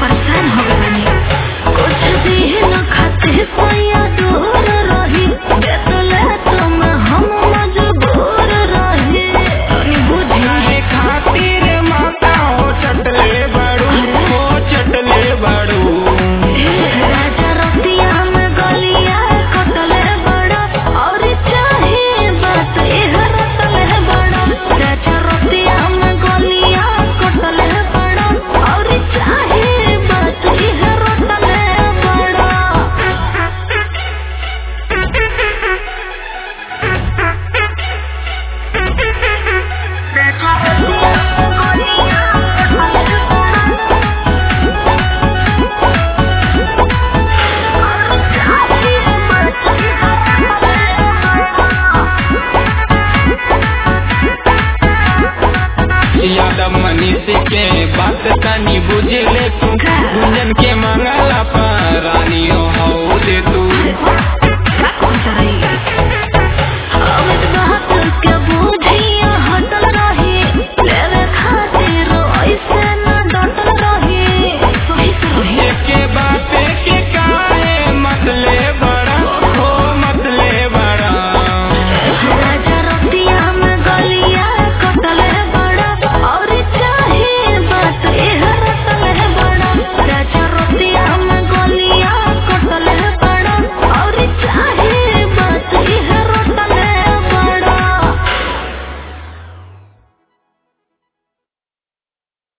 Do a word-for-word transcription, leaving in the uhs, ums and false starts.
परेशान हो गए बानी। कुछ दिन खाते कोया दूर रही, बेतले तुम हम मजबूर रही। तनी बुझी काहे खातिर माता हो चटले बड़ू हो चटले बड़ू। राजा रतिया में गलिया कटले बड़ा और चाहे बात एह रटले बड़ा। राजा रतिया में गलिया कटले बड़ा और चाहे बात एह रटले बड़ा। यादव मनीष के बात तनी बुझ